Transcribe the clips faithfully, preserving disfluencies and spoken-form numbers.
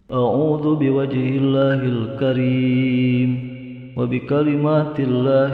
أعوذ بوجه الله الكريم وبكلمات الله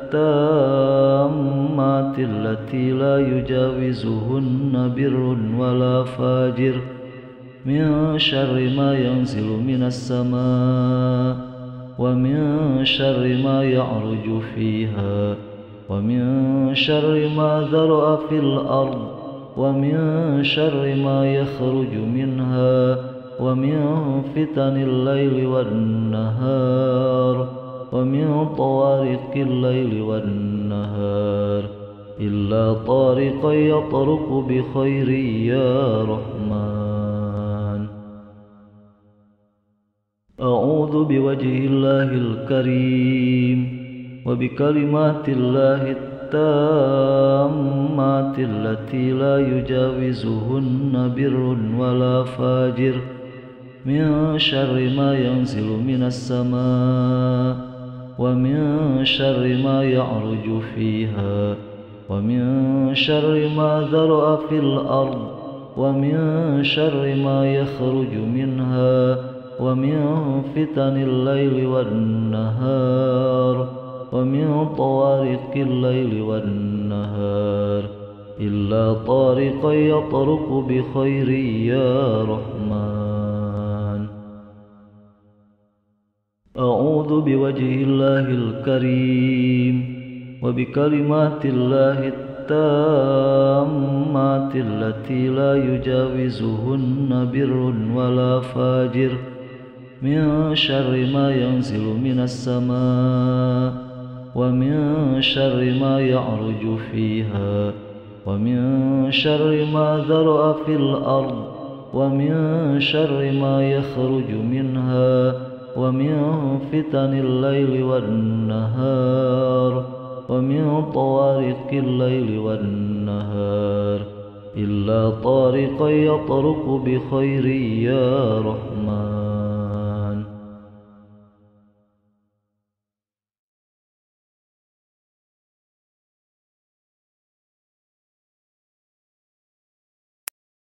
التامات التي لا يجاوزهن بر ولا فاجر من شر ما ينزل من السماء ومن شر ما يعرج فيها ومن شر ما ذرأ في الأرض ومن شر ما يخرج منها ومن فتن الليل والنهار ومن طوارق الليل والنهار إلا طارقا يطرق بخير يا رحمن. أعوذ بوجه الله الكريم وبكلمات الله التامات التي لا يجاوزهن بر ولا فاجر من شر ما ينزل من السماء ومن شر ما يعرج فيها ومن شر ما ذرأ في الأرض ومن شر ما يخرج منها ومن فتن الليل والنهار ومن طوارق الليل والنهار إلا طارقا يطرق بخير يا رحمن. أعوذ بوجه الله الكريم وبكلمات الله التامات التي لا يجاوزهن بر ولا فاجر من شر ما ينزل من السماء ومن شر ما يعرج فيها ومن شر ما ذرأ في الأرض ومن شر ما يخرج منها ومن فتن الليل والنهار ومن طوارق الليل والنهار إلا طارقا يطرق بخير يا رحمن.